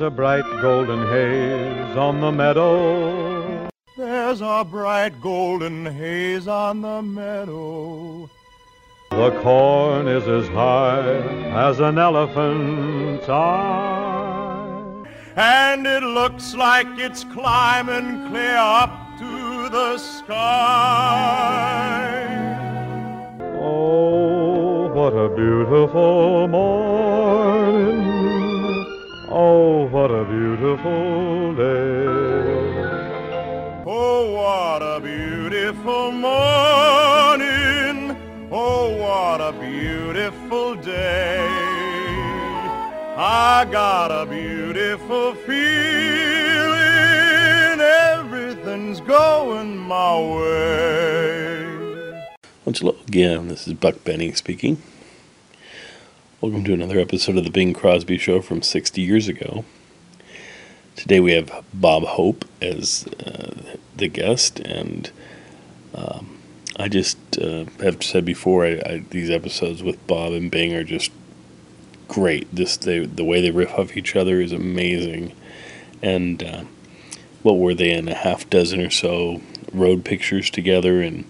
a bright golden haze on the meadow. There's a bright golden haze on the meadow. The corn is as high as an elephant's eye, and it looks like it's climbing clear up to the sky. Oh, what a beautiful morning. Oh, what a beautiful day. Oh, what a beautiful morning. Oh, what a beautiful day. I got a beautiful feeling. Everything's going my way. Once hello again, this is Buck Benny speaking. Welcome to another episode of the Bing Crosby Show from 60 years ago. Today we have Bob Hope as the guest, and I just have said before, these episodes with Bob and Bing are just great. The way they riff off each other is amazing. And what were they in, a half dozen or so road pictures together, and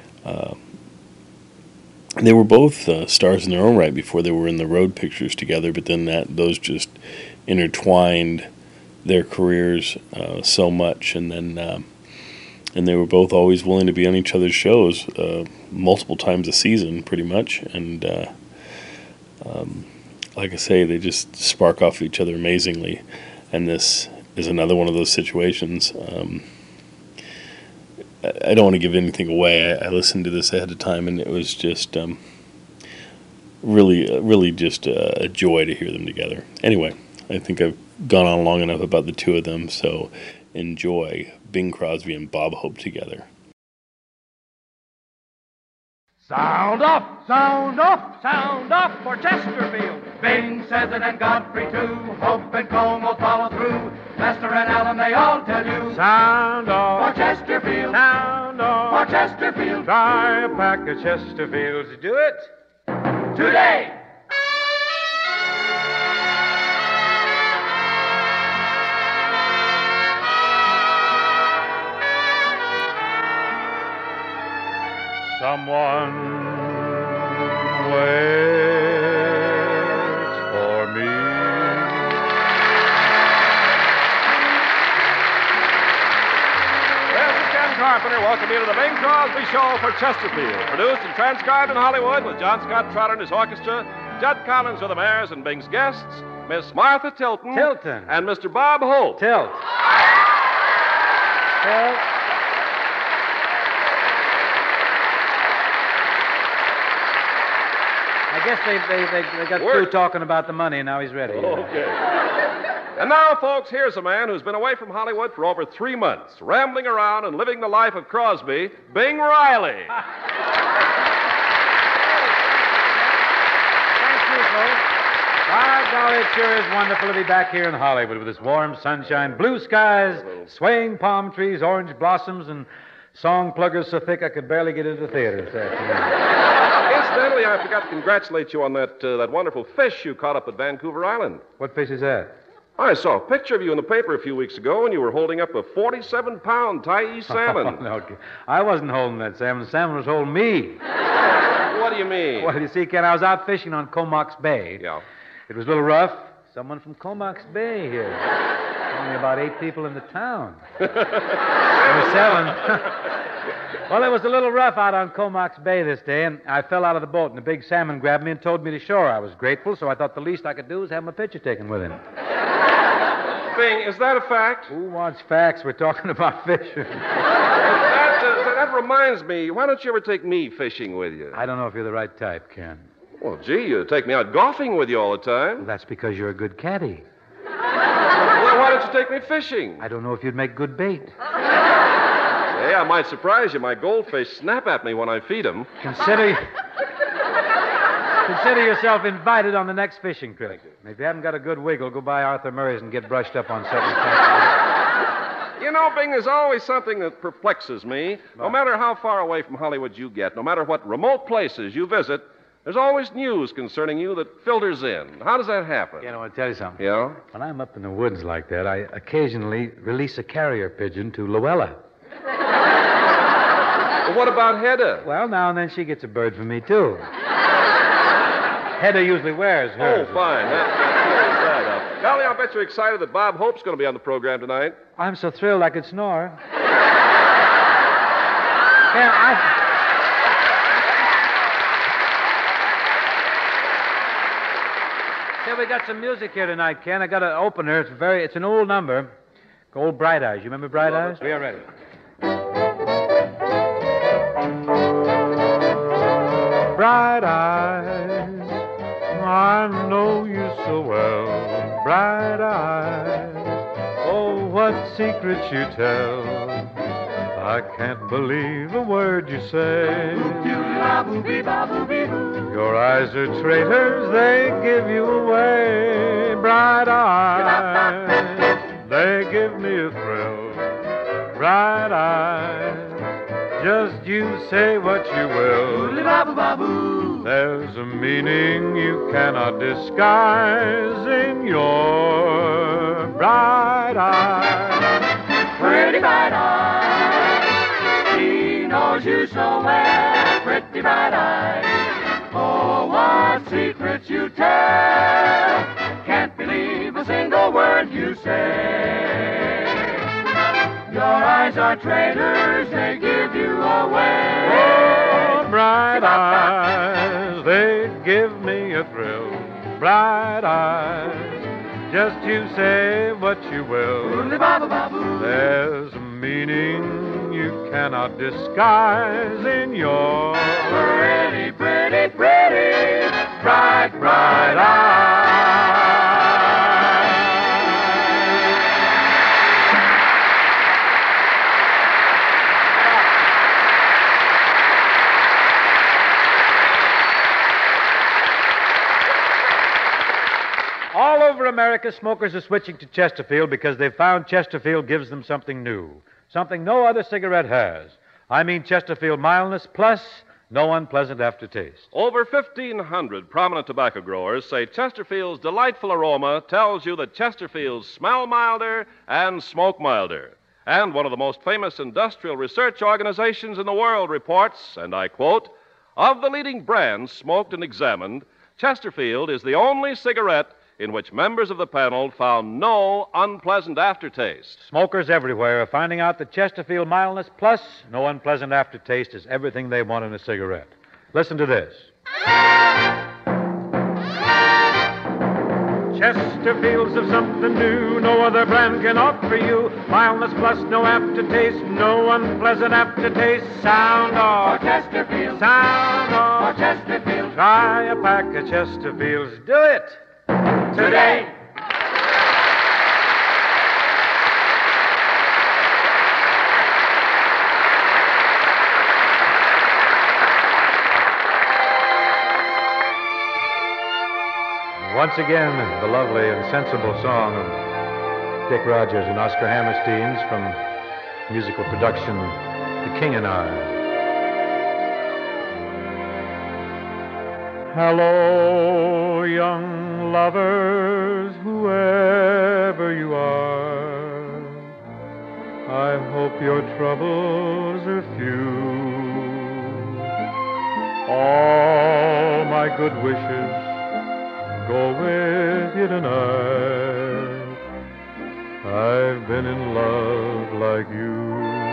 they were both stars in their own right before they were in the road pictures together. But then those just intertwined their careers so much, and then. And they were both always willing to be on each other's shows multiple times a season, pretty much. And like I say, they just spark off each other amazingly. And this is another one of those situations. I don't want to give anything away. I listened to this ahead of time, and it was just really just a joy to hear them together. Anyway, I think I've gone on long enough about the two of them, so enjoy Bing Crosby and Bob Hope together. Sound off, sound off, sound off for Chesterfield. Bing says it and Godfrey too. Hope and Cone will follow through. Lester and Allen, they all tell you. Sound off For Chesterfield. Sound off For Chesterfield. Try a pack of Chesterfields. Do it Today. Someone waits for me. This is Ken Carpenter. Welcome you to the Bing Crosby Show for Chesterfield. Produced and transcribed in Hollywood with John Scott Trotter and his orchestra, Judd Collins with the Mares and Bing's guests, Miss Martha Tilton. And Mr. Bob Hope. Tilt. I guess they got through talking about the money, and now he's ready. Okay. And now, folks, here's a man who's been away from Hollywood for over 3 months, rambling around and living the life of Crosby, Bing Riley. Thank you, folks. By golly, it sure is wonderful to be back here in Hollywood with this warm sunshine, blue skies, swaying palm trees, orange blossoms, and song pluggers so thick I could barely get into the theater this afternoon. Incidentally, I forgot to congratulate you on that wonderful fish you caught up at Vancouver Island. What fish is that? I saw a picture of you in the paper a few weeks ago, and you were holding up a 47-pound Thai salmon. Oh, no, I wasn't holding that salmon. The salmon was holding me. What do you mean? Well, you see, Ken, I was out fishing on Comox Bay. Yeah. It was a little rough. Someone from Comox Bay here. Only about 8 people in the town. There were 7. Well, it was a little rough out on Comox Bay this day, and I fell out of the boat, and a big salmon grabbed me and towed me to shore. I was grateful, so I thought the least I could do was have my picture taken with him. Bing, is that a fact? Who wants facts? We're talking about fishing. That reminds me. Why don't you ever take me fishing with you? I don't know if you're the right type, Ken. Well, gee, you take me out golfing with you all the time. Well, that's because you're a good caddy. Well, why don't you take me fishing? I don't know if you'd make good bait. Hey, I might surprise you. My goldfish snap at me when I feed them. Consider yourself invited on the next fishing trip. And if you haven't got a good wiggle, go by Arthur Murray's and get brushed up on something. You know, Bing, there's always something that perplexes me. No matter how far away from Hollywood you get, no matter what remote places you visit, There's always news concerning you that filters in. How does that happen? I want to tell you something. Yeah? When I'm up in the woods like that, I occasionally release a carrier pigeon to Luella. Well, what about Hedda? Well, now and then she gets a bird from me, too. Hedda usually wears hers. Oh, fine. That clears that up. Golly, I'll bet you're excited that Bob Hope's going to be on the program tonight. I'm so thrilled I could snore. We got some music here tonight, Ken. I got an opener. It's an old number. Old Bright Eyes. You remember Bright Eyes? We are ready. Bright eyes, I know you so well. Bright eyes, oh, what secrets you tell. I can't believe a word you say. Your eyes are traitors, they give you away. Bright eyes, they give me a thrill. Bright eyes, just you say what you will. There's a meaning you cannot disguise in your bright eyes. Pretty bright eyes, she knows you so well. Pretty bright eyes, oh, what secrets you tell. Can't believe a single word you say. Your eyes are traitors, they give you away. Oh, bright eyes, they give me a thrill. Bright eyes, just you say what you will. There's a meaning you cannot disguise in your Pretty, pretty, pretty, bright, bright eyes. All over America, smokers are switching to Chesterfield because they've found Chesterfield gives them something new, something no other cigarette has. I mean Chesterfield Mildness Plus, no unpleasant aftertaste. Over 1,500 prominent tobacco growers say Chesterfield's delightful aroma tells you that Chesterfields smell milder and smoke milder. And one of the most famous industrial research organizations in the world reports, and I quote, of the leading brands smoked and examined, Chesterfield is the only cigarette in which members of the panel found no unpleasant aftertaste. Smokers everywhere are finding out that Chesterfield Mildness Plus, no unpleasant aftertaste, is everything they want in a cigarette. Listen to this. Chesterfields have something new no other brand can offer you. Mildness Plus, no aftertaste, no unpleasant aftertaste. Sound off. For Chesterfield. Sound off. For Chesterfield. Try a pack of Chesterfields. Do it Today. Once again, the lovely and sensible song of Dick Rogers and Oscar Hammerstein's from musical production The King and I. Hello, young lovers, whoever you are. I hope your troubles are few. All my good wishes go with you tonight. I've been in love like you.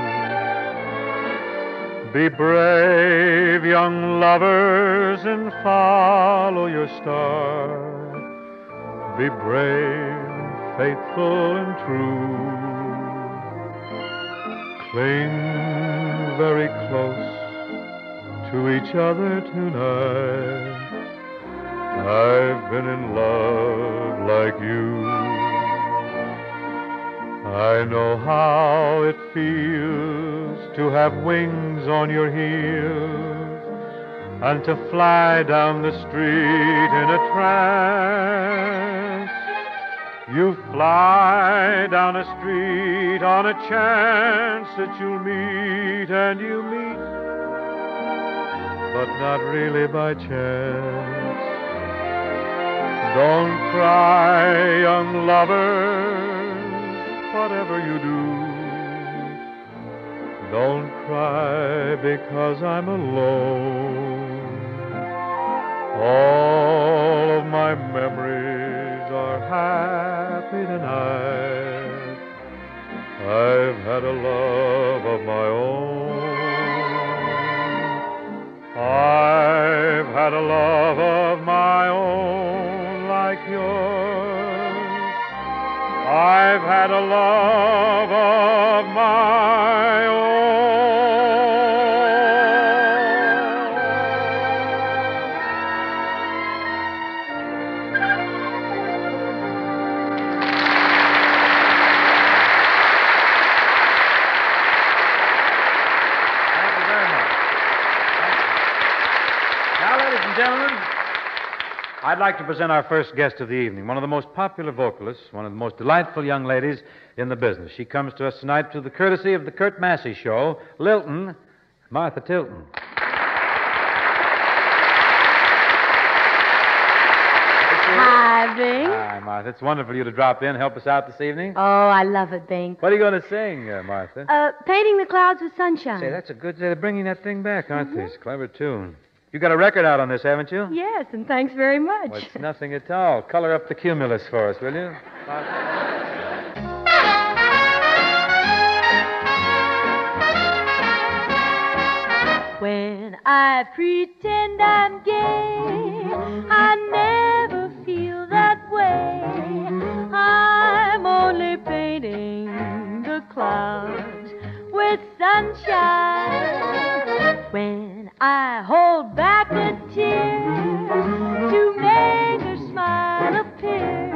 Be brave, young lovers, and follow your star. Be brave, faithful, and true. Cling very close to each other tonight. I've been in love like you. I know how it feels to have wings on your heels and to fly down the street in a trance. You fly down a street on a chance that you'll meet, and you meet but not really by chance. Don't cry, young lovers, whatever you do. Don't cry because I'm alone. All of my memories are happy tonight. I've had a love of my own. I've had a love of my own like yours. I've had a love of my own. Gentlemen, I'd like to present our first guest of the evening, one of the most popular vocalists, one of the most delightful young ladies in the business. She comes to us tonight through the courtesy of the Kurt Massey Show, Lilton, Martha Tilton. Hi, Bing. Hi, Martha. It's wonderful you to drop in, help us out this evening. Oh, I love it, Bing. What are you going to sing, Martha? Painting the clouds with sunshine. Say, that's a good way of bringing that thing back, aren't they? It's a clever tune. You got a record out on this, haven't you? Yes, and thanks very much. Well, it's nothing at all. Color up the cumulus for us, will you? When I pretend I'm gay, I never feel that way. I'm only painting the clouds with sunshine. When I hold back a tear to make a smile appear,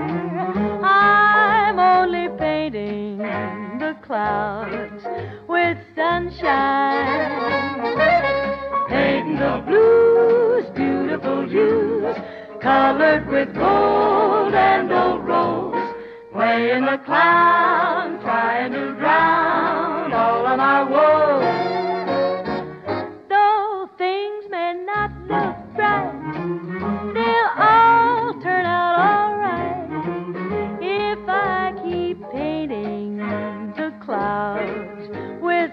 I'm only painting the clouds with sunshine. Painting the blues, beautiful hues, colored with gold and old rose. Playing the clown, trying to drown all of my woes. Though things may not look bright, they'll all turn out all right if I keep painting the clouds with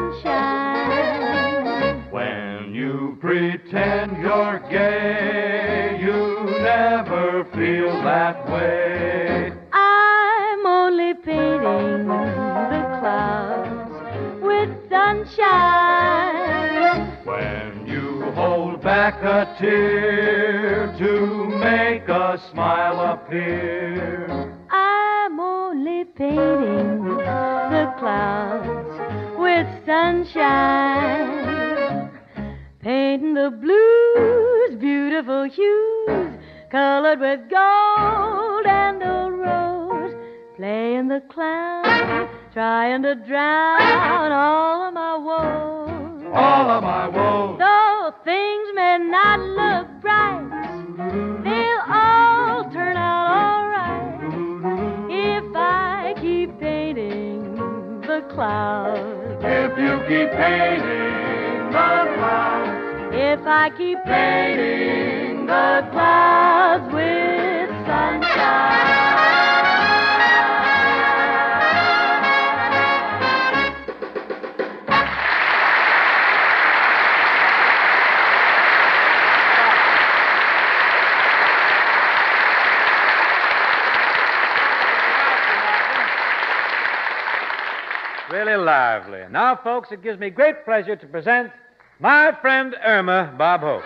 sunshine. When you pretend you're gay, you never feel that way. I'm only painting the clouds with sunshine. When you hold back a tear to make a smile appear, I'm only painting the clouds with sunshine. Painting the blues, beautiful hues, colored with gold and old rose. Playing the clown, trying to drown all of my woes. all of my woes. Though things may not look bright, they'll all turn out all right if I keep painting the clouds. If you keep painting the clouds, If I keep painting the clouds with sunshine. Really lively. Now, folks, it gives me great pleasure to present my friend Irma, Bob Hope.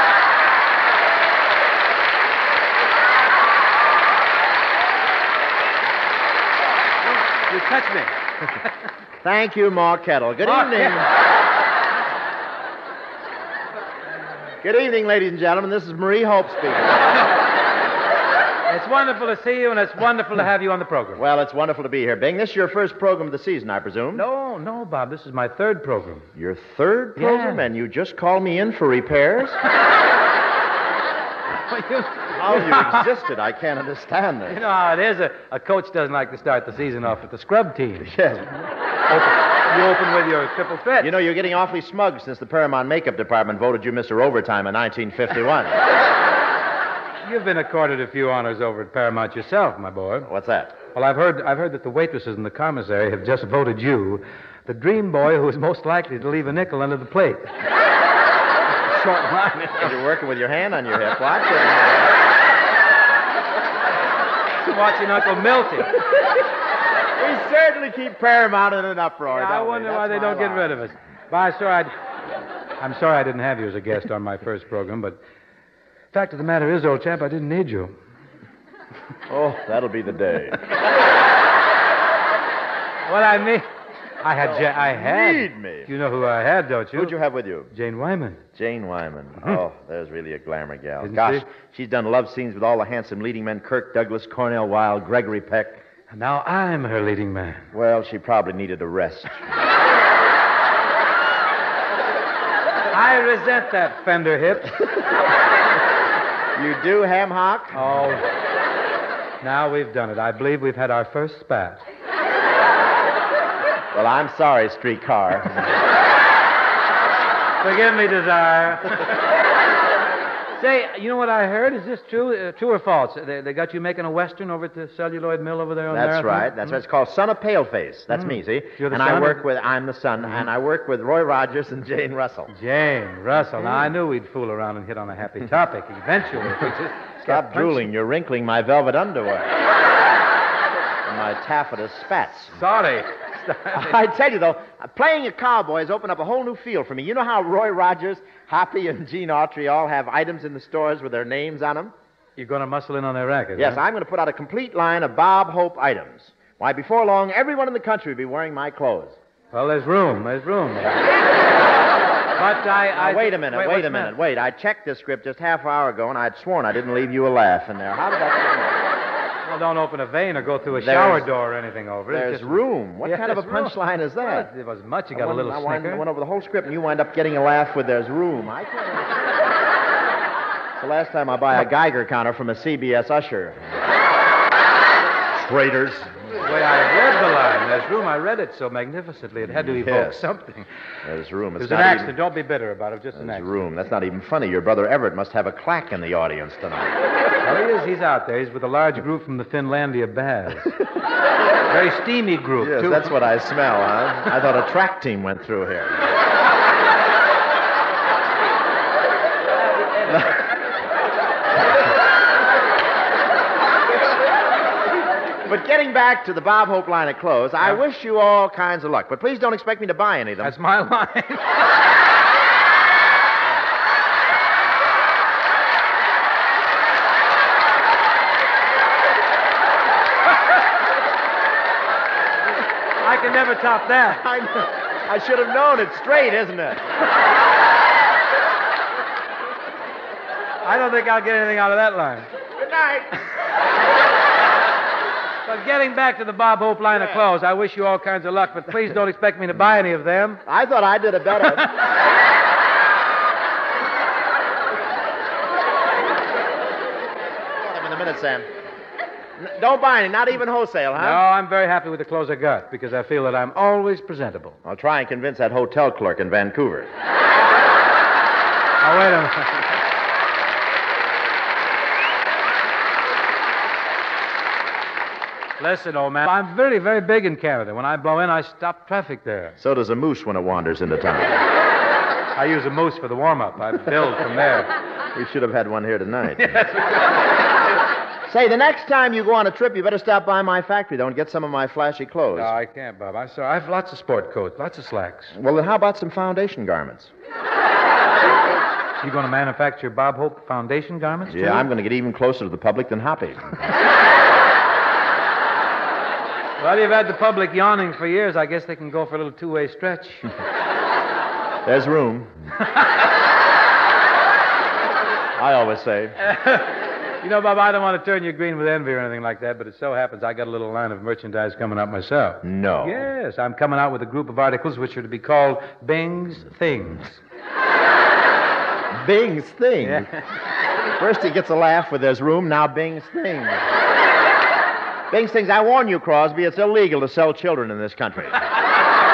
You touch me. Thank you, Mark Kettle. Good evening. Good evening, ladies and gentlemen. This is Marie Hope speaking. It's wonderful to see you, and it's wonderful to have you on the program. Well, it's wonderful to be here, Bing. This is your first program of the season, I presume? No, Bob. This is my third program. Your third program, Yeah. and you just called me in for repairs? How you existed, I can't understand this. You know how it is. A coach doesn't like to start the season off with the scrub team. Yes. You open with your triple threat. You know, you're getting awfully smug since the Paramount Makeup Department voted you Mr. Overtime in 1951. You've been accorded a few honors over at Paramount yourself, my boy. What's that? Well, I've heard that the waitresses in the commissary have just voted you the dream boy who is most likely to leave a nickel under the plate. Short line. You're working with your hand on your hip. Watch it. Watching Uncle Milty. We certainly keep Paramount in an uproar. Yeah, I wonder why they don't get rid of us. But I'm sorry I didn't have you as a guest on my first program, but the fact of the matter is, old chap, I didn't need you. Oh, that'll be the day. What I mean, I had. Need me. You know who I had, don't you? Who'd you have with you? Jane Wyman. Jane Wyman. Oh, there's really a glamour gal. Isn't Gosh, she? she's done love scenes with all the handsome leading men, Kirk Douglas, Cornell Wilde, Gregory Peck. And now I'm her leading man. Well, she probably needed a rest. I resent that fender hip. You do, Ham Hock? Oh, now we've done it. I believe we've had our first spat. Well, I'm sorry, Streetcar. Forgive me, Desire. Say, you know what I heard? Is this true? True or false? They got you making a Western over at the celluloid mill over there on That's Marathon? right. That's right. It's called Son of Paleface. That's me, see? You're the and son I of- work with, I'm the son, and I work with Roy Rogers and Jane Russell. Jane Russell. Now, I knew we'd fool around and hit on a happy topic eventually. If we just Stop kept drooling. You're wrinkling my velvet underwear. And my taffeta spats. Sorry. I tell you, though, playing a cowboy has opened up a whole new field for me. You know how Roy Rogers, Hoppy, and Gene Autry all have items in the stores with their names on them? You're going to muscle in on their racket, Yes, huh? I'm going to put out a complete line of Bob Hope items. Why, before long, everyone in the country will be wearing my clothes. Well, there's room. There's room. But Now, wait a minute. Wait, I checked this script just half an hour ago, and I'd sworn I didn't leave you a laugh in there. How did that Well, don't open a vein or go through a There's- shower door or anything over it. There's Just- room. What Yeah, kind of a there's room. punchline is that? Well, it wasn't much. You got a little I snicker. went over the whole script, and you wind up getting a laugh with "There's room." I can't understand. It's the last time I buy a Geiger counter from a CBS usher. Traitors. The way I read the line, there's room. I read it so magnificently. It had to evoke Yes. something. There's room. It It's was an not accident. even. Don't be bitter about it. Just an There's accident. room. That's not even funny. Your brother Everett must have a clack in the audience tonight. Well, he is. He's out there. He's with a large group from the Finlandia Baths. Very steamy group, Yes, too. that's what I smell, huh? I thought a track team went through here. But getting back to the Bob Hope line of clothes, I wish you all kinds of luck. But please don't expect me to buy any of them. That's my line. I can never top that. I should have known. It's straight, isn't it? I don't think I'll get anything out of that line. Good night. But getting back to the Bob Hope line of clothes, I wish you all kinds of luck, but please don't expect me to buy any of them. I thought I did it better. Hold on a minute, Sam. Don't buy any, not even wholesale, huh? No, I'm very happy with the clothes I got because I feel that I'm always presentable. I'll try and convince that hotel clerk in Vancouver. Oh, wait a minute. Listen, old man, I'm very, very big in Canada. When I blow in, I stop traffic there. So does a moose when it wanders into town. I use a moose for the warm-up. I build from there. We should have had one here tonight. Say, the next time you go on a trip, you better stop by my factory, though, and get some of my flashy clothes. No, I can't, Bob. I'm sorry. I have lots of sport coats, lots of slacks. Well, then how about some foundation garments? You going to manufacture Bob Hope foundation garments, too? Yeah, I'm going to get even closer to the public than Hoppy. Well, you've had the public yawning for years. I guess they can go for a little two-way stretch. There's room. I always say. You know, Bob, I don't want to turn you green with envy or anything like that, but it so happens I got a little line of merchandise coming out myself. No. Yes, I'm coming out with a group of articles which are to be called Bing's Things. Bing's thing. Yeah. First he gets a laugh with "There's room," now Bing's thing. Bing's things. I warn you, Crosby, it's illegal to sell children in this country.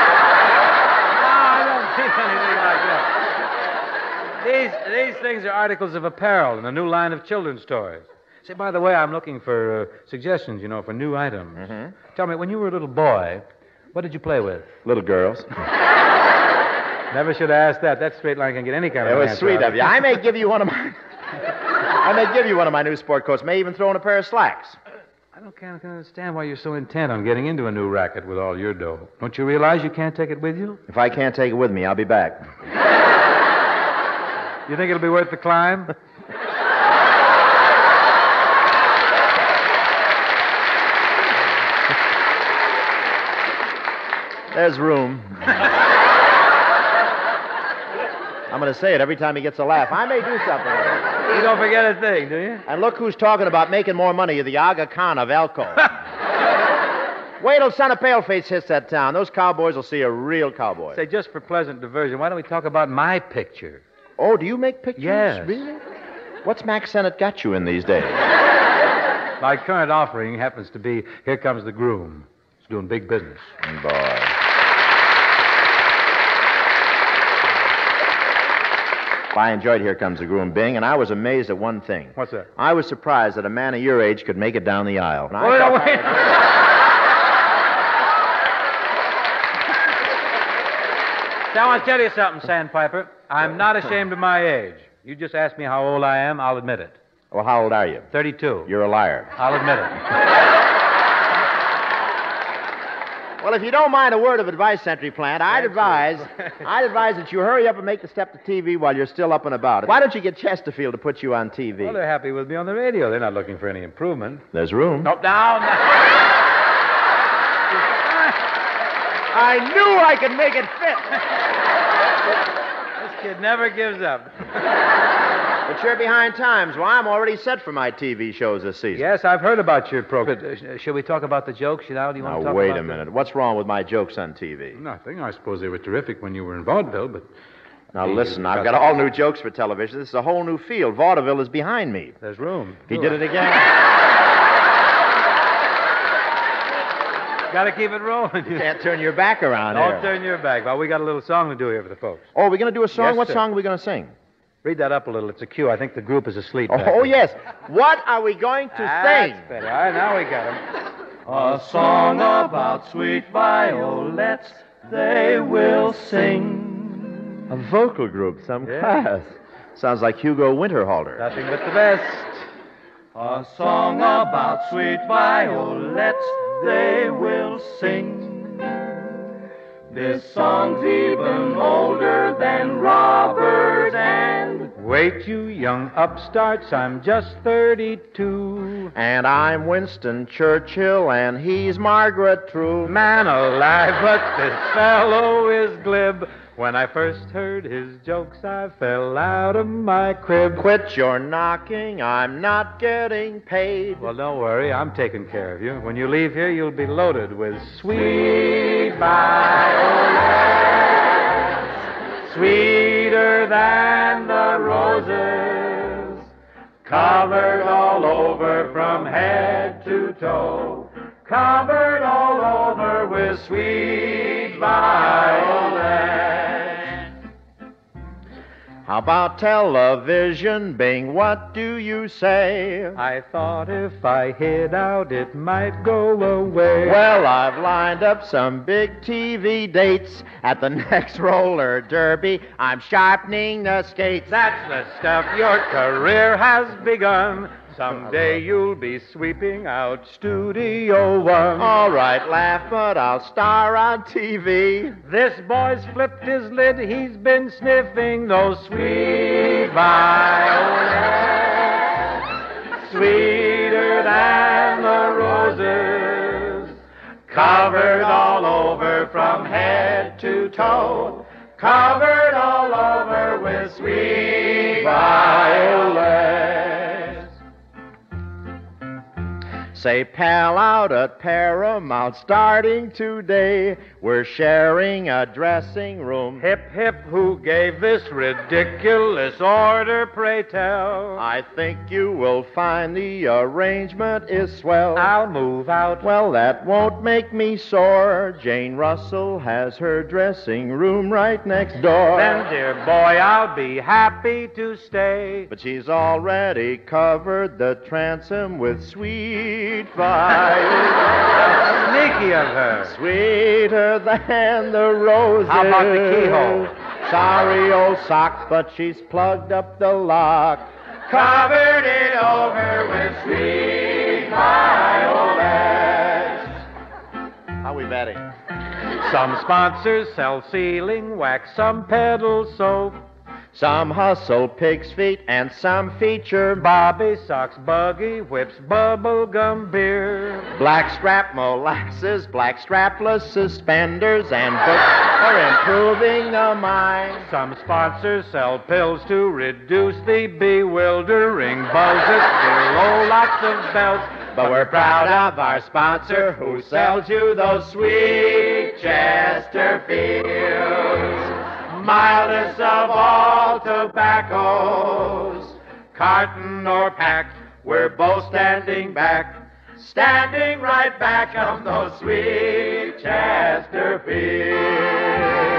These things are articles of apparel in a new line of children's toys. Say, by the way, I'm looking for suggestions, for new items. Mm-hmm. Tell me, when you were a little boy, what did you play with? Little girls. Never should have asked that. That straight line can get any kind It of was answer sweet out of you. I may give you one of my... I may give you one of my new sport coats. May even throw in a pair of slacks. I can't understand why you're so intent on getting into a new racket with all your dough. Don't you realize you can't take it with you? If I can't take it with me, I'll be back. You think it'll be worth the climb? There's room. I'm going to say it every time he gets a laugh. I may do something with it. You don't forget a thing, do you? And look who's talking about making more money, the Aga Khan of Elko. Wait till Son of Paleface hits that town. Those cowboys will see a real cowboy. Say, just for pleasant diversion, why don't we talk about my picture? Oh, do you make pictures? Yes. Really? What's Mac Sennett got you in these days? My current offering happens to be Here Comes the Groom. He's doing big business. Boy. I enjoyed Here Comes the Groom, Bing, and I was amazed at one thing. What's that? I was surprised that a man of your age could make it down the aisle. And I Wait, thought- wait. Now, I want to tell you something, Sandpiper. I'm not ashamed of my age. You just ask me how old I am, I'll admit it. Well, how old are you? 32. You're a liar. I'll admit it. Well, if you don't mind a word of advice, Century Plant, I'd advise that you hurry up and make the step to TV while you're still up and about. Why don't you get Chesterfield to put you on TV? Well, they're happy with me on the radio. They're not looking for any improvement. There's room. No, down. I knew I could make it fit. This kid never gives up. But you're behind times. Well, I'm already set for my TV shows this season. Yes, I've heard about your program. Shall we talk about the jokes? Do you want to Now, talk wait about a minute. What's wrong with my jokes on TV? Nothing. I suppose they were terrific when you were in vaudeville, but... Now, listen, I've got all new jokes for television. This is a whole new field. Vaudeville is behind me. There's room. He did it again. Got to keep it rolling. You can't turn your back around Don't here. turn your back. Well, we got a little song to do here for the folks. Oh, we're going to do a song? Yes, What sir. song are we going to sing? Read that up a little. It's a cue. I think the group is asleep. back Oh, there. yes. What are we going to sing? That's better. All right, now we got him. A song about sweet violets they will sing. A vocal group, some Yeah. class. Sounds like Hugo Winterhalter. Nothing but the best. A song about sweet violets they will sing. This song's even older than Robert and... Wait, you young upstarts, I'm just 32. And I'm Winston Churchill, and he's Margaret True. Man alive, but this fellow is glib. When I first heard his jokes, I fell out of my crib. Quit your knocking, I'm not getting paid. Well, don't worry, I'm taking care of you. When you leave here, you'll be loaded with sweet violets, sweeter than the roses, covered all over from head to toe, covered all over with sweet violets. How about television, Bing? What do you say? I thought if I hid out, it might go away. Well, I've lined up some big TV dates at the next roller derby. I'm sharpening the skates. That's the stuff. Your career has begun. Someday you'll be sweeping out Studio One. All right, laugh, but I'll star on TV. This boy's flipped his lid. He's been sniffing those sweet violets, sweeter than the roses, covered all over from head to toe, covered all over with sweet violets. Say, pal, out at Paramount, starting today, we're sharing a dressing room. Hip, hip, who gave this ridiculous order, pray tell? I think you will find the arrangement is swell. I'll move out. Well, that won't make me sore. Jane Russell has her dressing room right next door. Then, dear boy, I'll be happy to stay. But she's already covered the transom with sweet fire. Sneaky of her. Sweeter than the roses. How about the keyhole? Sorry, old sock, but she's plugged up the lock. Covered it over with sweet violets. How we betting? Some sponsors sell sealing wax, some peddle soap. Some hustle pig's feet, and some feature Bobby socks, buggy whips, bubble gum beer. blackstrap molasses, black strapless suspenders, and books for improving the mind. Some sponsors sell pills to reduce the bewildering buzzes below lots of bells. But we're proud of our sponsor who sells you those sweet Chesterfields. Mildest of all tobaccos, carton or pack, we're both standing back, standing right back on those sweet Chesterfields.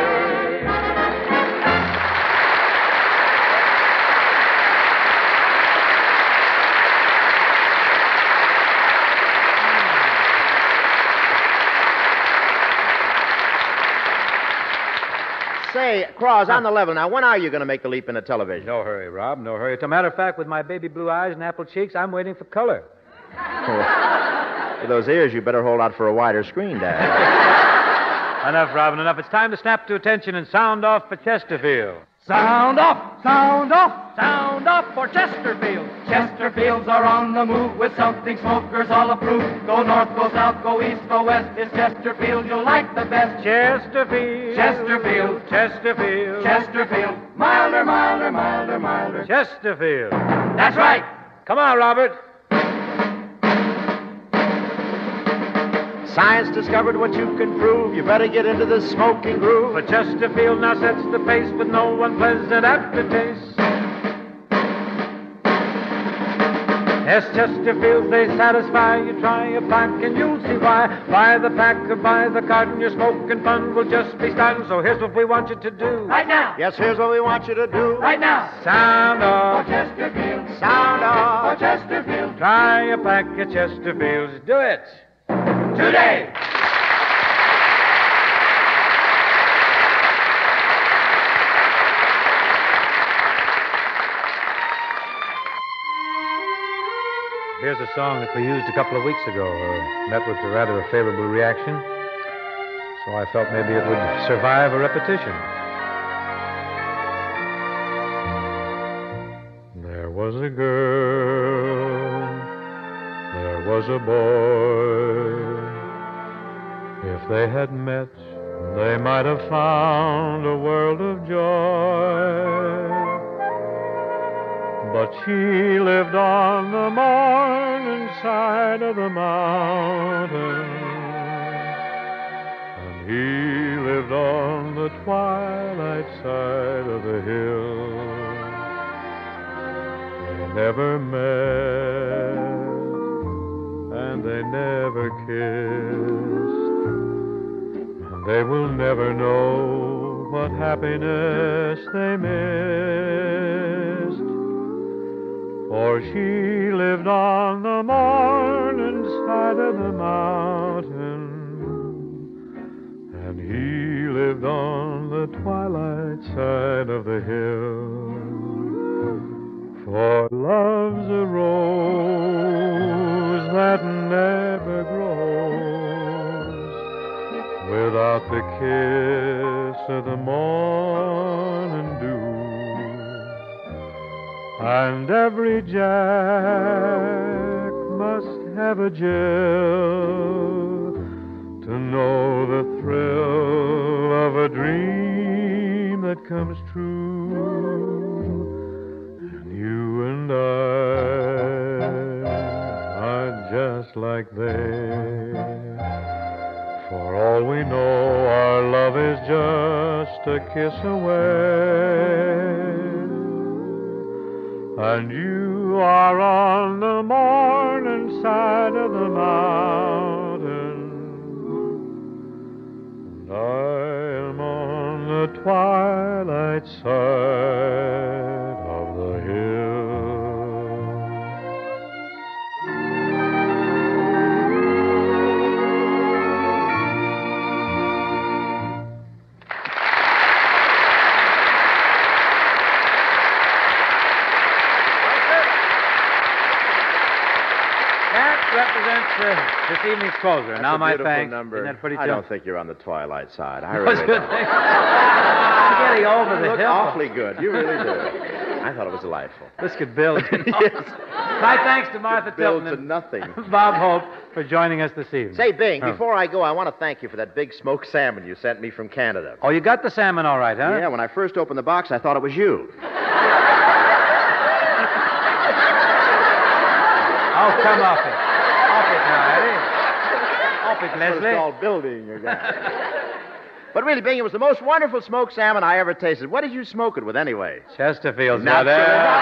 Say, Cross, on the level now, when are you going to make the leap into television? No hurry, Rob, no hurry. As a matter of fact, with my baby blue eyes and apple cheeks, I'm waiting for color. With those ears, you better hold out for a wider screen, Dad. Enough, Robin, enough. It's time to snap to attention and sound off for Chesterfield. Sound off, sound off, sound off for Chesterfield. Chesterfields are on the move with something smokers all approve. Go north, go south, go east, go west. It's Chesterfield you'll like the best. Chesterfield. Chesterfield. Chesterfield. Chesterfield. Milder, milder, milder, milder. Chesterfield. That's right. Come on, Robert. Science discovered what you can prove. You better get into the smoking groove. For Chesterfield now sets the pace with no unpleasant aftertaste. Yes, Chesterfield, they satisfy. You try a pack and you'll see why. Buy the pack or buy the carton, your smoking fun will just be starting. So here's what we want you to do. Right now. Yes, here's what we want you to do. Right now. Sound For off. Chesterfield. Sound For off. Chesterfield. Try a pack of Chesterfields. Do it. Today. Here's a song that we used a couple of weeks ago. Met with rather a favorable reaction. So I felt maybe it would survive a repetition. There was a girl, there was a boy. If they had met, they might have found a world of joy. But she lived on the morning side of the mountain, and he lived on the twilight side of the hill. They never met, and they never kissed, and they will never know what happiness they missed. For she lived on the morning side of the mountain, and he lived on the twilight side of the hill. For love's a rose that never grows without the kiss of the morning dew. And every jack must have a Jill to know the thrill of a dream that comes true. And you and I are just like a kiss away. And you are on the morning side of the mountain, and I am on the twilight side of the hill. Represents this evening's closer. That's now, a my beautiful thanks. number. Isn't that pretty I tough? don't think you're on the twilight side. I really don't. I'm getting over You the look hill. awfully good. You really do. I thought it was delightful. This could build. Yes. My thanks to Martha Build Tilton to nothing. and Bob Hope for joining us this evening. Say, Bing, Oh. before I go, I want to thank you for that big smoked salmon you sent me from Canada. Oh, you got the salmon all right, huh? Yeah, when I first opened the box, I thought it was you. Oh, come off it. Off it now, Eddie. Off it, That's what Leslie. it's called building again. But really, Bing, it was the most wonderful smoked salmon I ever tasted. What did you smoke it with, anyway? Chesterfield's Not there.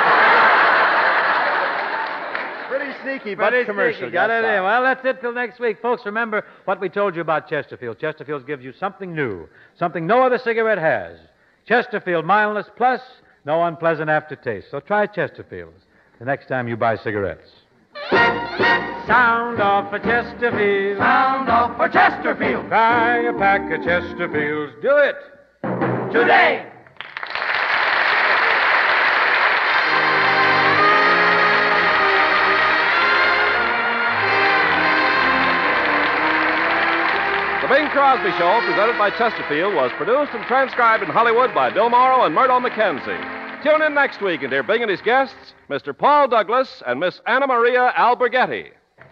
Pretty sneaky, but Pretty commercial. sneaky. Got that's it in. all. Well, that's it till next week. Folks, remember what we told you about Chesterfield. Chesterfield gives you something new, something no other cigarette has. Chesterfield Mindless Plus, no unpleasant aftertaste. So try Chesterfield's the next time you buy cigarettes. Sound off for Chesterfield. Sound off for Chesterfield. Buy a pack of Chesterfields. Do it Today. The Bing Crosby Show, presented by Chesterfield, was produced and transcribed in Hollywood by Bill Morrow and Murdo McKenzie. Tune in next week and hear Bing and his guests, Mr. Paul Douglas and Miss Anna Maria Alberghetti.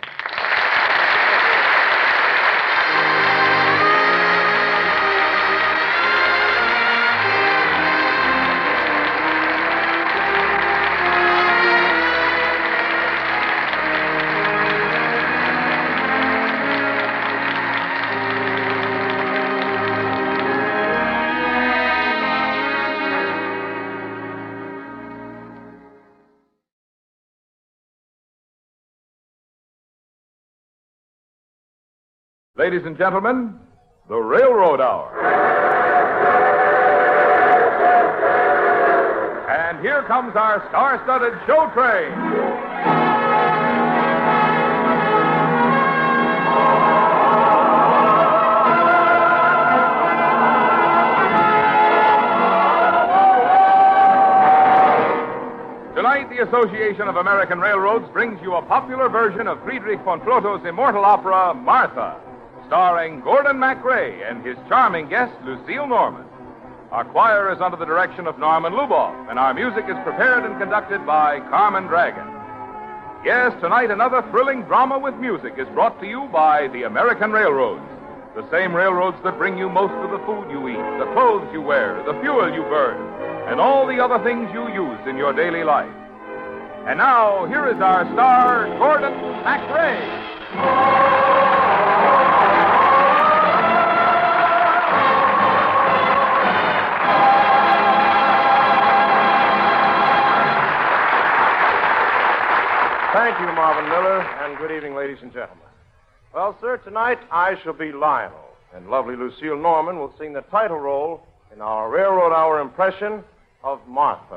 Ladies and gentlemen, the Railroad Hour. And here comes our star-studded show train. Tonight, the Association of American Railroads brings you a popular version of Friedrich von Trotto's immortal opera, Martha, starring Gordon MacRae and his charming guest, Lucille Norman. Our choir is under the direction of Norman Luboff, and our music is prepared and conducted by Carmen Dragon. Yes, tonight another thrilling drama with music is brought to you by the American Railroads, the same railroads that bring you most of the food you eat, the clothes you wear, the fuel you burn, and all the other things you use in your daily life. And now, here is our star, Gordon MacRae. Thank you, Marvin Miller, and good evening, ladies and gentlemen. Well, sir, tonight I shall be Lionel, and lovely Lucille Norman will sing the title role in our Railroad Hour impression of Martha.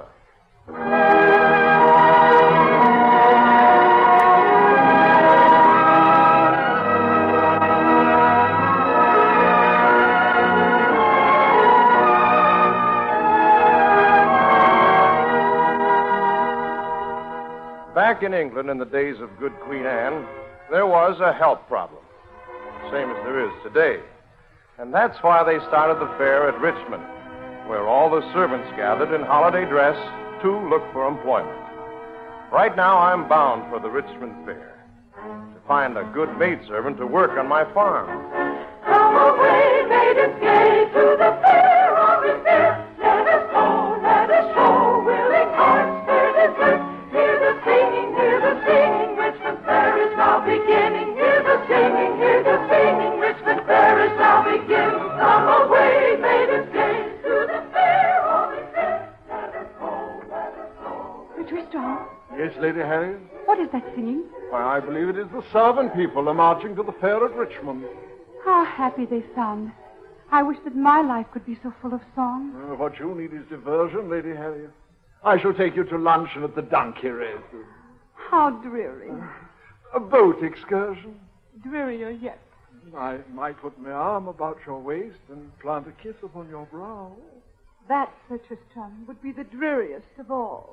Back in England in the days of good Queen Anne, there was a health problem, same as there is today. And that's why they started the fair at Richmond, where all the servants gathered in holiday dress to look for employment. Right now, I'm bound for the Richmond Fair to find a good maidservant to work on my farm. Come away, maidens gay, to the fair on Revere. Let us show willing hearts their desert. Hear the singing, Richmond Fair is now beginning. Hear the singing, Richmond Fair is now beginning. Come away, maidens gay, to the Lady Harriet? What is that singing? Why, I believe it is the servant people are marching to the fair at Richmond. How happy they sound. I wish that my life could be so full of song. What you need is diversion, Lady Harriet. I shall take you to luncheon at the donkey races. How dreary. A boat excursion. Drearier yet. I might put my arm about your waist and plant a kiss upon your brow. That, Sir Tristram, would be the dreariest of all.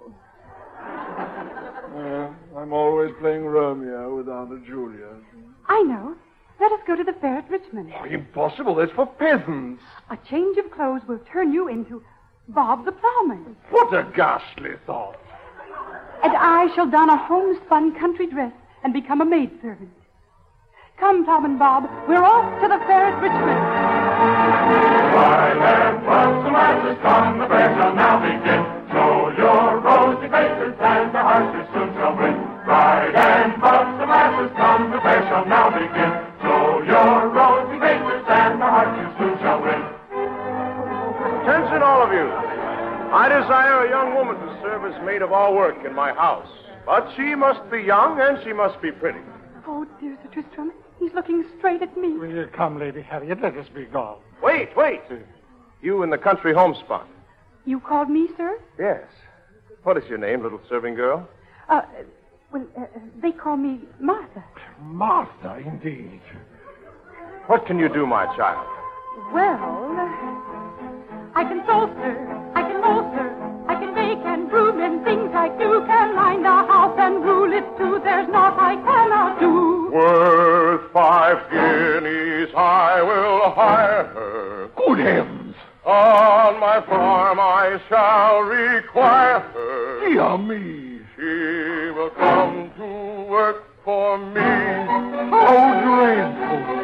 I'm always playing Romeo with Aunt Julia. I know. Let us go to the fair at Richmond. Oh, impossible. That's for peasants. A change of clothes will turn you into Bob the Plowman. What a ghastly thought. And I shall don a homespun country dress and become a maidservant. Come, Plowman Bob, we're off to the fair at Richmond. Ride and bust the lasses, come, the fair shall now begin. Show your rosy faces and the hearts you soon shall win. Ride and bust the lasses, come, the fair shall now begin. Show your rosy faces and the hearts you soon shall win. Attention, all of you. I desire a young woman to serve as maid of all work in my house. But she must be young and she must be pretty. Oh, dear Sir Tristram, he's looking straight at me. Will you come, Lady Harriet? Let us be gone. Wait. You in the country homespun. You called me, sir? Yes. What is your name, little serving girl? They call me Martha. Martha, indeed. What can you do, my child? Well, I can sew, sir. I can mow, sir. I can bake and broom and things I do. Can line the house and rule it too. There's naught I cannot do. Worth 5 guineas, I will hire her. Good heavens! On my farm I shall require her. Dear me! She will come to work for me. How dreadful!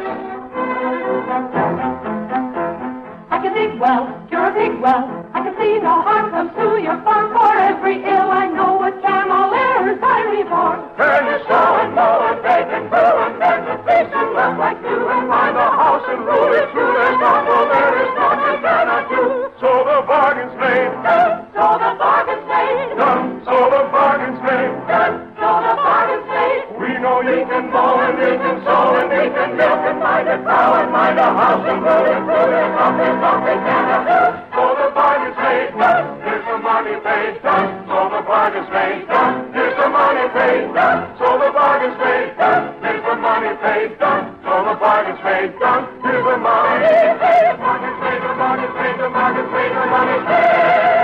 I can dig well, cure a pig well. I can see no harm comes to your farm. For every ill I know what can all errors I reform. Can you sow and mow and bake and brew and there's a face who love like you and mind the house and rule it through. There's not, oh, there is naught you cannot do. So the bargain's made. So the bargain's made. So the bargain's made. So the bargain's made. We know you can mow and you can Sow and we can milk and mind a cow and mind a house and rule it through. There's nothing they cannot do. So the bargain's made. Here's the money paid. So the bargain's made. Here's the money paid. So the bargain's made. Here's the money paid. So the bargain's made. Here's the money paid. The bargain's made. The bargain's made. The bargain's made. The money's paid.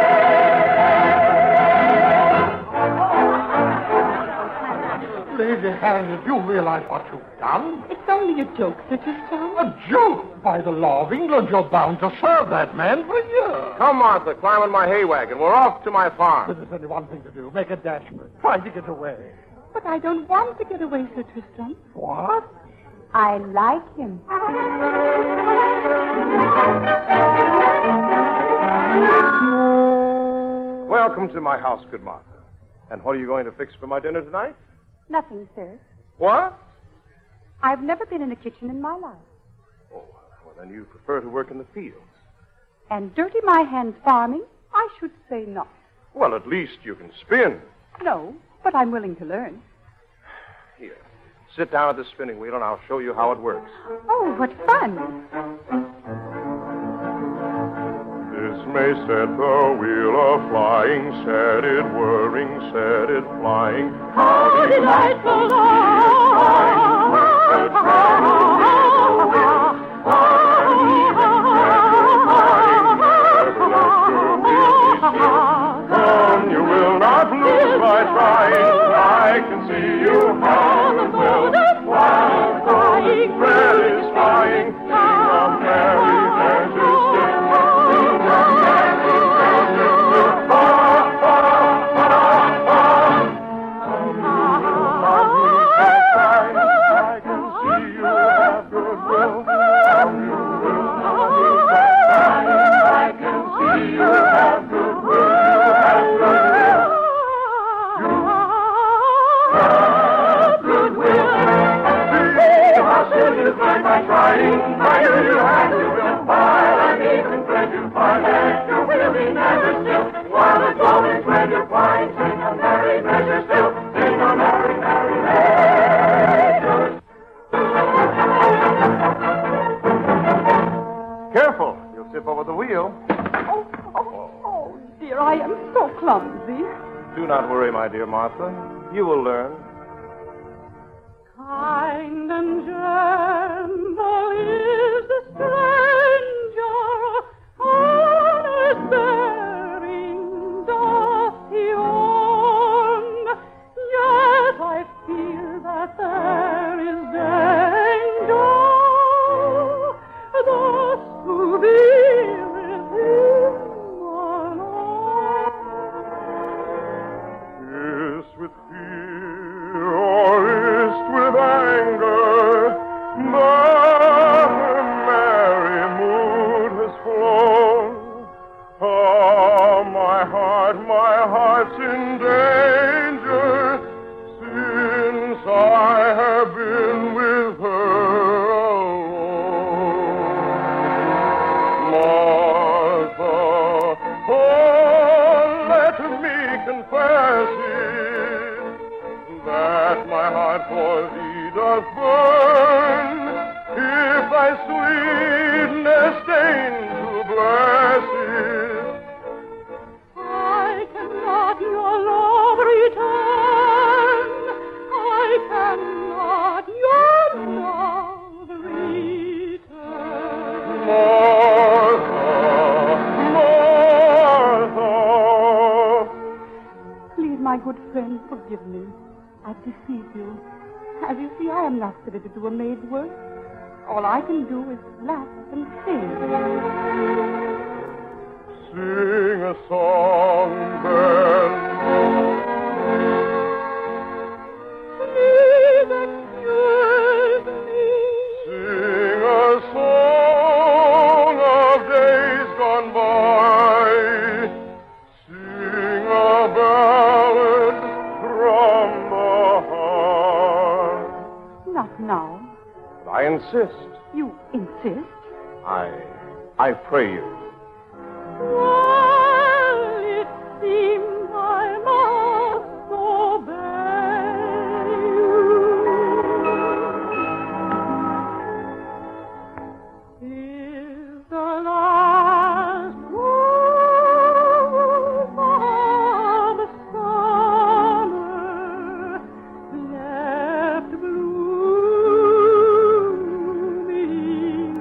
Lady Harriet, you realize what you've done? It's only a joke, Sir Tristram. A joke? By the law of England, you're bound to serve that man for a year. Come, Martha, climb on my hay wagon. We're off to my farm. There's only one thing to do. Make a dash for it. Try to get away. But I don't want to get away, Sir Tristram. What? I like him. Welcome to my house, good Martha. And what are you going to fix for my dinner tonight? Nothing, sir. What? I've never been in a kitchen in my life. Oh, well, then you prefer to work in the fields. And dirty my hands farming? I should say not. Well, at least you can spin. No, but I'm willing to learn. Here, sit down at the spinning wheel and I'll show you how it works. Oh, what fun. This may set the wheel a-flying, set it whirring, set it flying. How delightful! Come, you will not lose by trying. I can see you have the will. While flying, bread is flying. Come, merry pleasure still. While the golden thread you find, sing a merry measure still. tip over the wheel. Oh, dear, I am so clumsy. Do not worry, my dear Martha. You will learn. Kind and gentle is the stranger, honest bearing doth he own. Yet I feel that there is danger, thus to be with him alone. Is with fear or is with anger, but her merry mood has flown. Ah, my heart's in danger, since I have been with her alone. Martha, oh, let me confess it, that my heart for thee doth burn, if thy sweetness deign to bless it. I cannot your love return. I cannot your love return. Martha. Please, my good friend, forgive me. I've deceived you. As you see, I am not fitted to do a maid's work. All I can do is laugh and sing. Sing a song, then. Please excuse me. Sing a song of days gone by. Sing a ballad from the heart. Not now. I insist. You insist? I pray you. Well, it seems I must obey you. Is the last rose of summer left blooming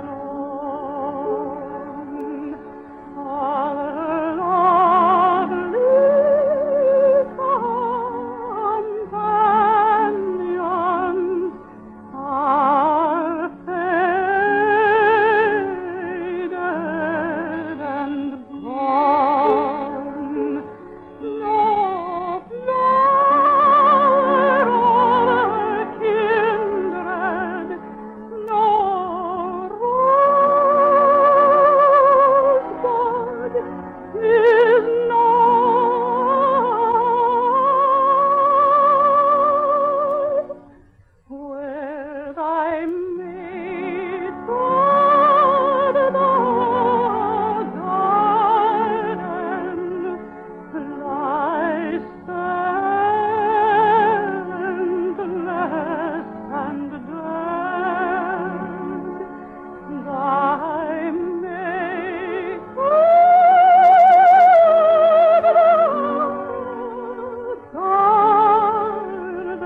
alone? Our lovely companions are faded and gone. No flower of kindred, no rosebud is known. Where thy maid trod the garden, lie senseless and dead. Thy maid trod the garden,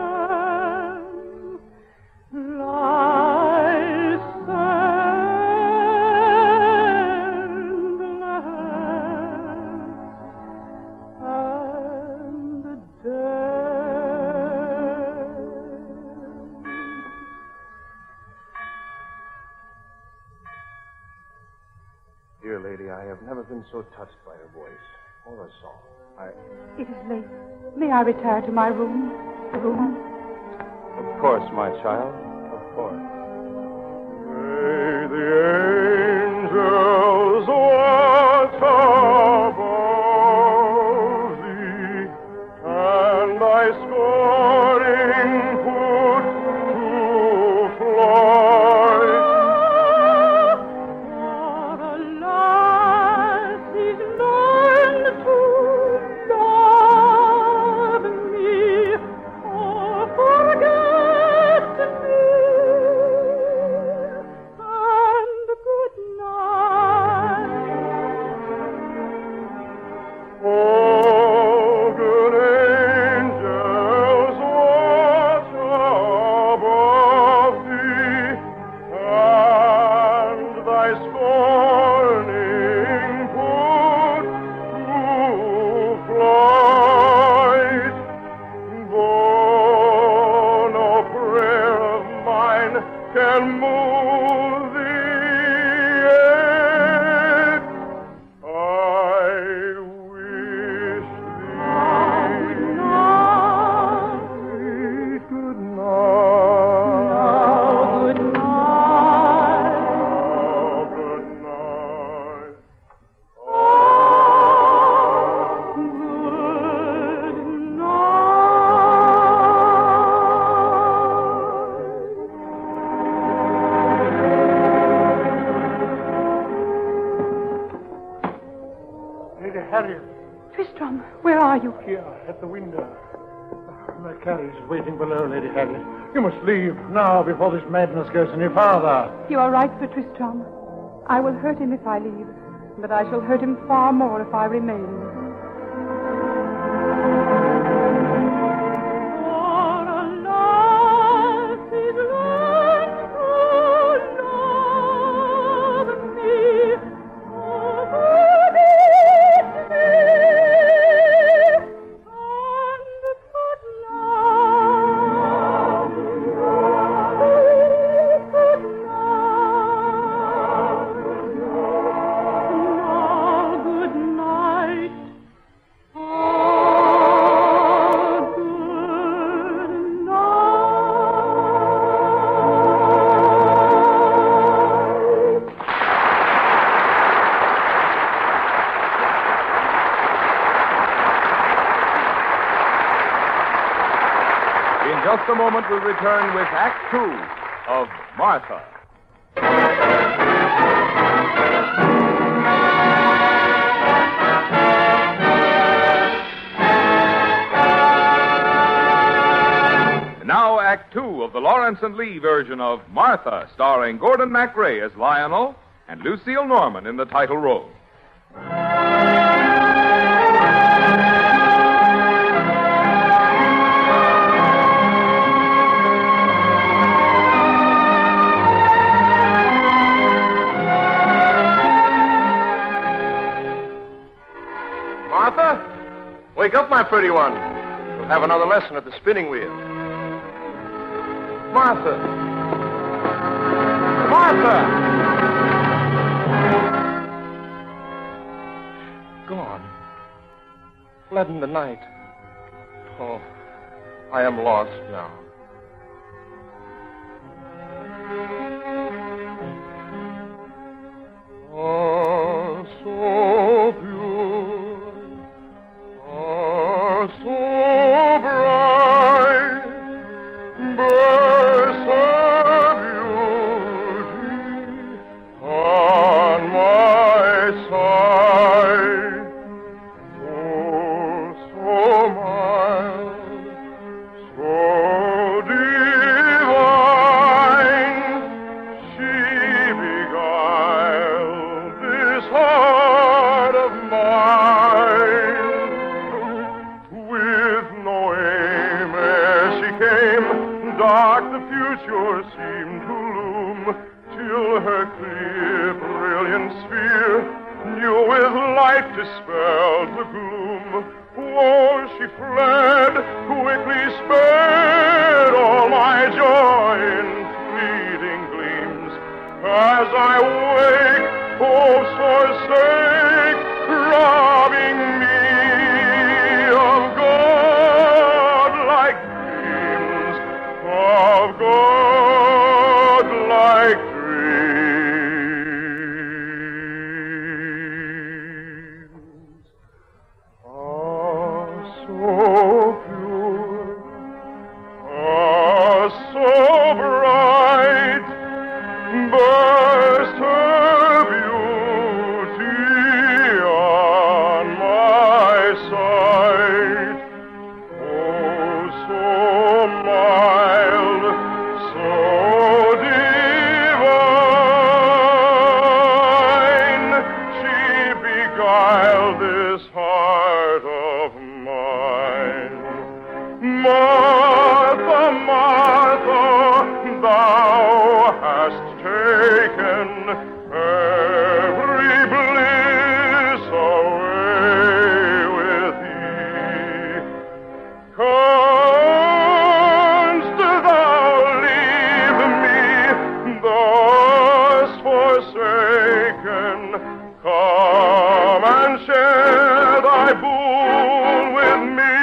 lie senseless and dead. Dear lady, I have never been so touched by her voice or a song. It is late. May I retire to my room? Of course, my child, of course. May the angels watch above thee, and thy scoring put to flight. For alas, he's learned to love me or forget me. Harriet. Tristram, where are you? Here, at the window. My carriage is waiting below, Lady Harriet. You must leave now before this madness goes any farther. You are right, Sir Tristram. I will hurt him if I leave, but I shall hurt him far more if I remain. In just a moment, we'll return with Act Two of Martha. And now, Act Two of the Lawrence and Lee version of Martha, starring Gordon MacRae as Lionel and Lucille Norman in the title role. Martha? Wake up, my pretty one. We'll have another lesson at the spinning wheel. Martha! Martha! Gone. Fled in the night. Oh, I am lost now. Oh, so pure. Oh, so bright. Burst of beauty on my side. Oh, so mild, so divine. She beguiled this heart of mine. With no aim as she came, dark the future seemed to loom, till her clear, brilliant sphere knew with light dispelled the gloom. Oh, she fled, quickly sped all my joy in fleeting gleams. As I wake, hope's forsake, robbing me of God-like dreams, of God-like dreams. Ah, so pure, ah, so bright, burst her beauty on my sight. Oh, so mild, so divine, she beguiled this heart of mine. Martha, Martha, thou hast taken every bliss away with thee. Canst thou leave me thus forsaken? Come and share thy boon with me.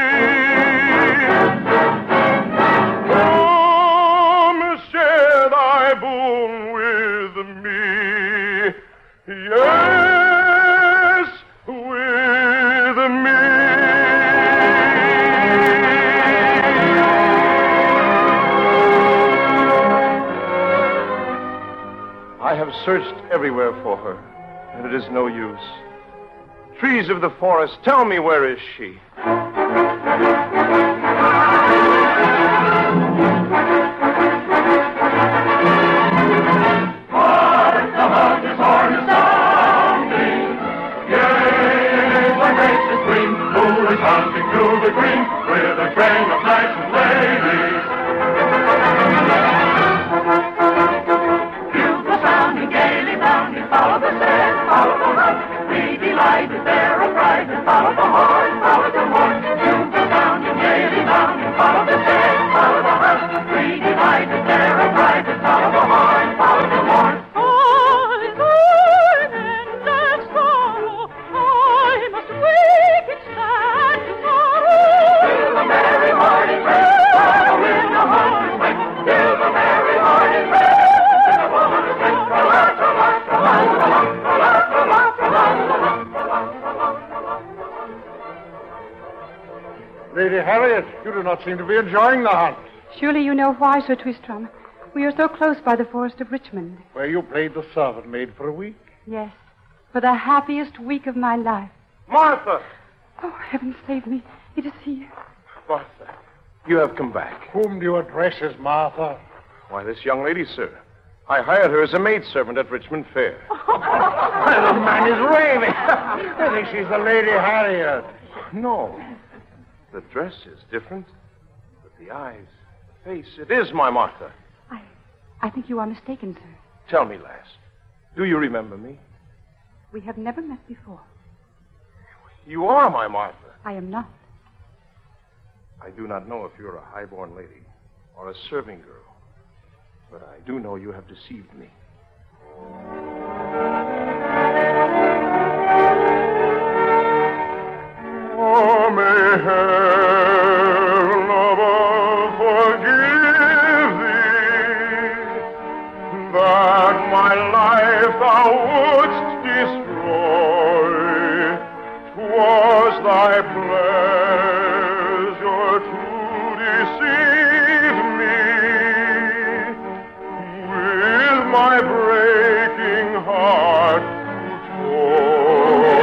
Come, share thy boon with me. Yes, with me. I have searched everywhere for her, and it is no use. trees of the forest, tell me, where is she? Hunting through the green with a train of knights and ladies. Bugle sounding, gaily bounding, follow the set, follow the hunt. We delighted there a bride and follow the horn, follow the horn. Bugle sounding, gaily bounding, follow the set, follow the hunt. We delighted there a bride and follow the horn, follow the horn. Lady Harriet, you do not seem to be enjoying the hunt. Surely you know why, Sir Tristram. We are so close by the forest of Richmond. Where you played the servant maid for a week? Yes, for the happiest week of my life. Martha! Oh, heaven save me. It is he. Martha, you have come back. Whom do you address as Martha? Why, this young lady, sir. I hired her as a maidservant at Richmond Fair. The man is raving. I think she's the Lady Harriet. No. The dress is different, but the eyes, the face, it is my Martha. I think you are mistaken, sir. Tell me, lass, do you remember me? We have never met before. You are my Martha. I am not. I do not know if you're a highborn lady or a serving girl, but I do know you have deceived me. Oh, may heaven above forgive thee that my life thou wouldst destroy. 'Twas thy pleasure to deceive me with my breaking heart to toy.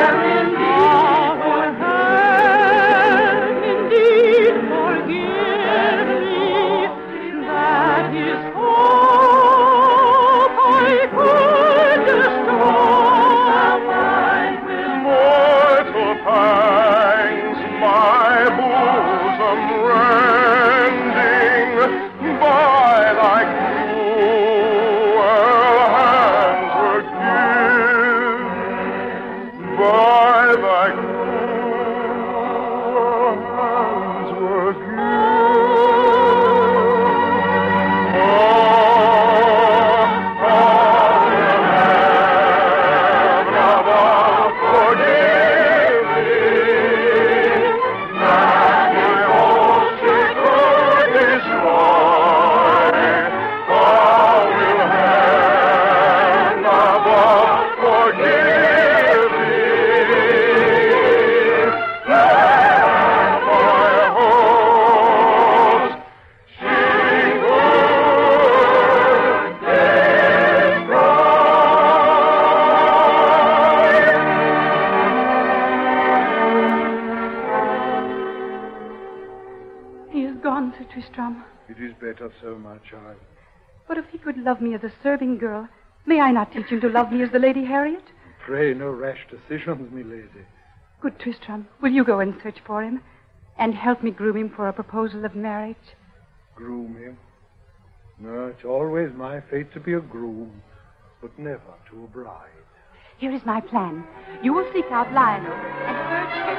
So, my child. But if he could love me as a serving girl, may I not teach him to love me as the Lady Harriet? Pray, no rash decisions, me lady. Good Tristram, will you go and search for him and help me groom him for a proposal of marriage? Groom him? No, it's always my fate to be a groom, but never to a bride. Here is my plan. You will seek out Lionel and urge him.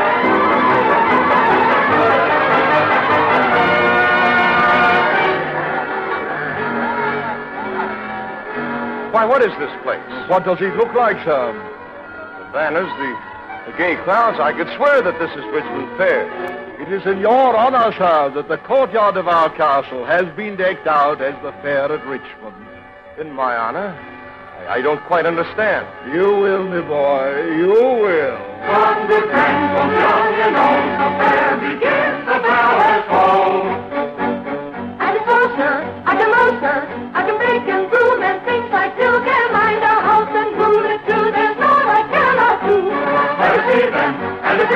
Why, what is this place? What does he look like, sir? The banners, the gay crowds, I could swear that this is Richmond Fair. It is in your honor, sir, that the courtyard of our castle has been decked out as the fair at Richmond. In my honor? I don't quite understand. You will, my boy, you will. From the temple young and old, the fair begins, the bell has tolled. And it's closer, I can closer, I can bake and broom and things I still can mind a house and rule it too. There's naught I cannot do.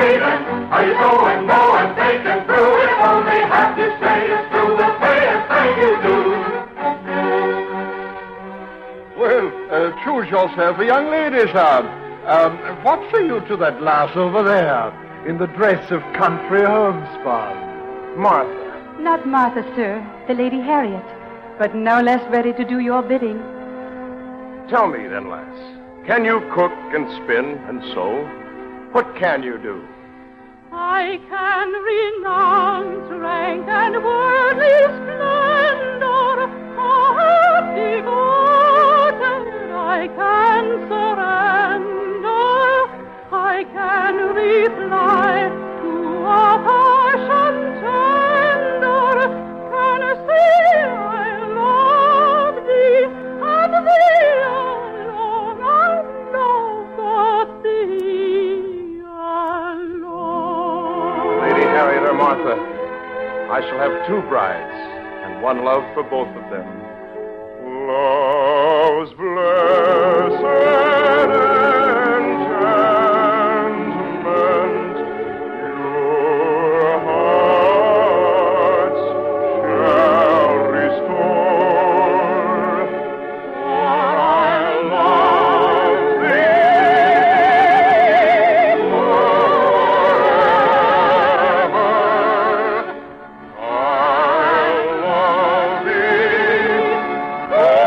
breathing? Are you going, going, thinking through? If only half this day is through, we'll pay as thank you do. Well, choose yourself a young lady, sir. What say you to that lass over there, in the dress of country homespun? Martha. Not Martha, sir. The Lady Harriet. But no less ready to do your bidding. Tell me then, lass, can you cook and spin and sew? What can you do? I can renounce rank and worldly splendor, heart devoted, I can surrender, I can reply to a passion tender, can say I love thee, and thee alone I love but thee alone. Lady Harriet or Martha, I shall have two brides, and one love for both of them. Love's blessed enchantment, your hearts shall restore. For I love thee forever. I love thee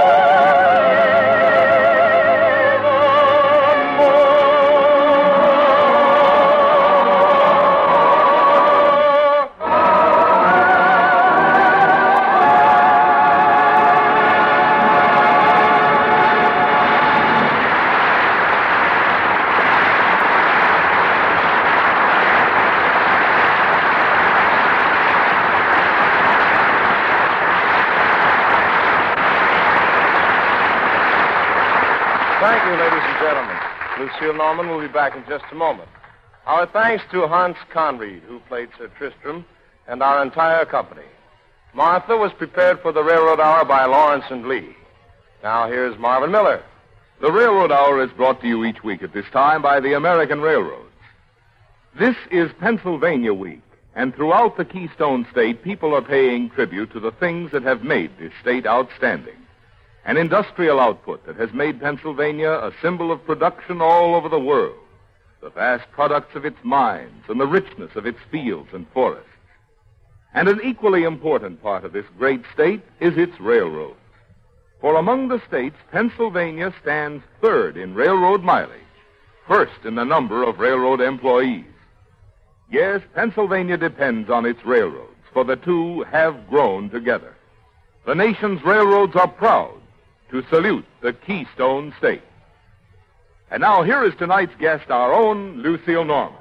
Thank you, ladies and gentlemen. Lucille Norman will be back in just a moment. Our thanks to Hans Conried, who played Sir Tristram, and our entire company. Martha was prepared for the Railroad Hour by Lawrence and Lee. Now here's Marvin Miller. The Railroad Hour is brought to you each week at this time by the American Railroads. This is Pennsylvania Week, and throughout the Keystone State, people are paying tribute to the things that have made this state outstanding. An industrial output that has made Pennsylvania a symbol of production all over the world. The vast products of its mines and the richness of its fields and forests. And an equally important part of this great state is its railroads. For among the states, Pennsylvania stands third in railroad mileage, first in the number of railroad employees. Yes, Pennsylvania depends on its railroads, for the two have grown together. The nation's railroads are proud to salute the Keystone State. And now here is tonight's guest, our own Lucille Norman.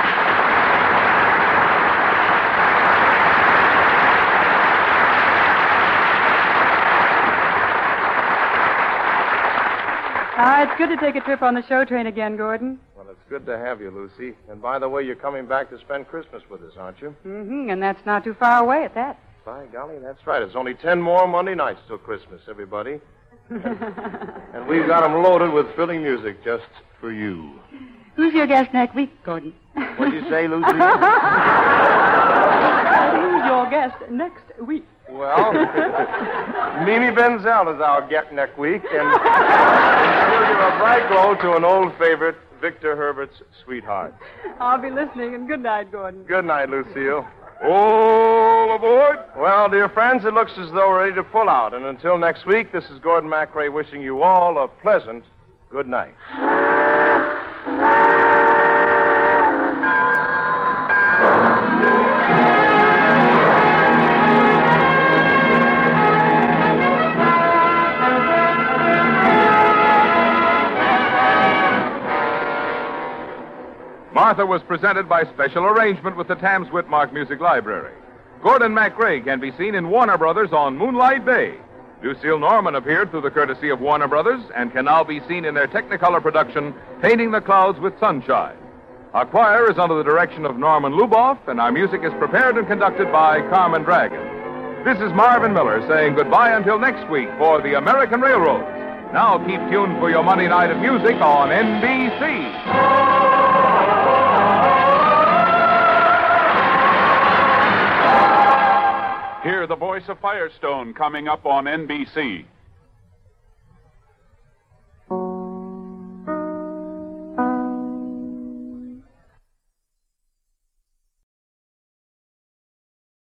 It's good to take a trip on the show train again, Gordon. Well, it's good to have you, Lucy. And by the way, you're coming back to spend Christmas with us, aren't you? Mm-hmm, and that's not too far away at that. By golly, that's right. It's only 10 more Monday nights till Christmas, everybody. And we've got them loaded with thrilling music just for you. Who's your guest next week, Gordon? What'd you say, Lucy? Who's your guest next week? Well, Mimi Benzel is our guest next week, and we'll give a bright glow to an old favorite, Victor Herbert's Sweetheart. I'll be listening, and good night, Gordon. Good night, Lucille. All aboard. Well, dear friends, it looks as though we're ready to pull out. And until next week, this is Gordon MacRae wishing you all a pleasant good night. Martha was presented by special arrangement with the Tams Whitmark Music Library. Gordon MacRae can be seen in Warner Brothers on Moonlight Bay. Lucille Norman appeared through the courtesy of Warner Brothers and can now be seen in their Technicolor production, Painting the Clouds with Sunshine. Our choir is under the direction of Norman Luboff, and our music is prepared and conducted by Carmen Dragon. This is Marvin Miller saying goodbye until next week for the American Railroads. Now keep tuned for your Monday night of music on NBC. Hear the voice of Firestone coming up on NBC.